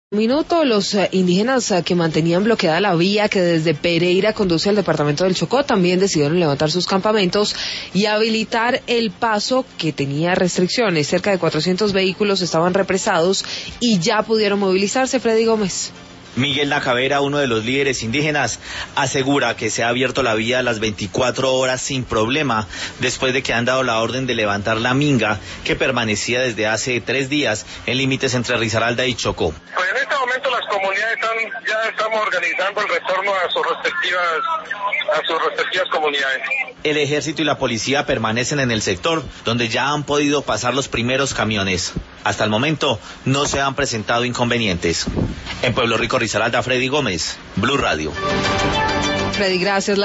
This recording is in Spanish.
Minuto, los indígenas que mantenían bloqueada la vía que desde Pereira conduce al departamento del Chocó también decidieron levantar sus campamentos y habilitar el paso que tenía restricciones. Cerca de 400 vehículos estaban represados y ya pudieron movilizarse. Freddy Gómez. Miguel Nacavera, uno de los líderes indígenas, asegura que se ha abierto la vía a las 24 horas sin problema, después de que han dado la orden de levantar la minga que permanecía desde hace 3 días en límites entre Risaralda y Chocó. Pues en este momento las comunidades ya estamos organizando el retorno a sus respectivas comunidades. El ejército y la policía permanecen en el sector, donde ya han podido pasar los primeros camiones. Hasta el momento no se han presentado inconvenientes. En Pueblo Rico, Risaralda, Freddy Gómez, Blue Radio. Freddy, gracias.